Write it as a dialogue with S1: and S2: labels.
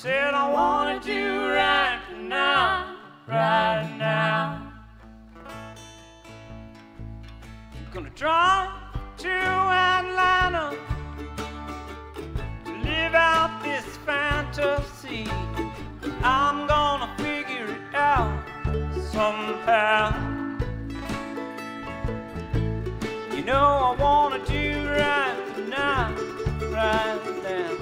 S1: said I wanted to right now, right now. I'm gonna drive to Atlanta to live out this fantasy. I'm gonna figure it out somehow. You know